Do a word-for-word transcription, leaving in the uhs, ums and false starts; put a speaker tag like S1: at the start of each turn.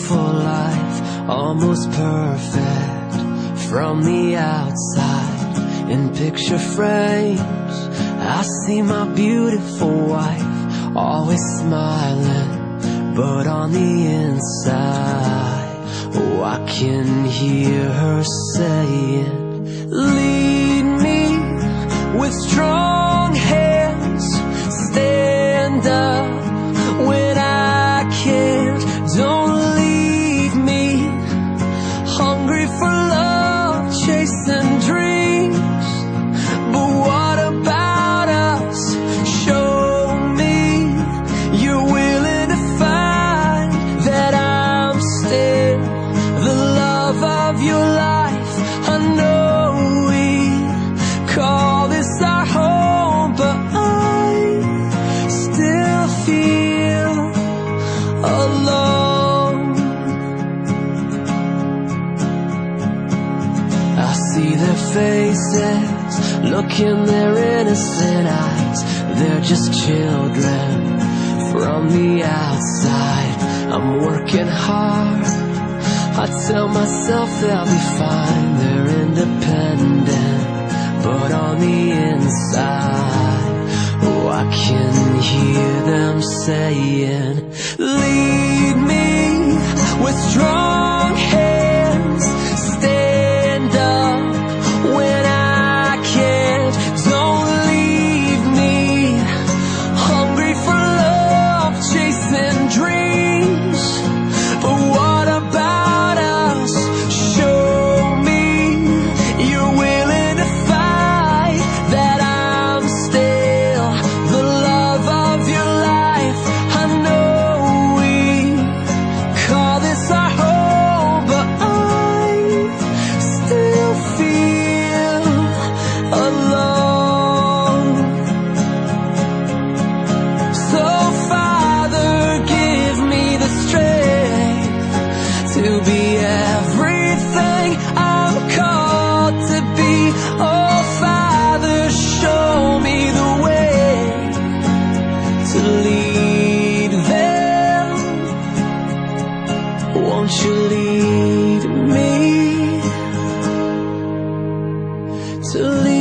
S1: beautiful life, almost perfect from the outside. In picture frames, I see my beautiful wife, always smiling, but on the inside, oh, I can hear her saying, lead me with strong hands, stand up when I can't. Don't leave me hungry for love, chasing dreams. But what about us? Show me you're willing to find that I'm still the love of your life. I know we call this our home, but I still feel alone. I see their faces, look in their innocent eyes. They're just children from the outside. I'm working hard, I tell myself they'll be fine. They're independent, but on the inside, oh, I can hear them saying, lead me with strong hands, stand up when I can't. Don't leave me hungry for love, chasing dreams. But what about us? Show me you're willing to fight that I'm still the love of your life. I know we call this our home, but I still feel alone. So Father, give me the strength to be everything I'm called to be. Oh Father, show me the way to lead them. Won't you lead me to lead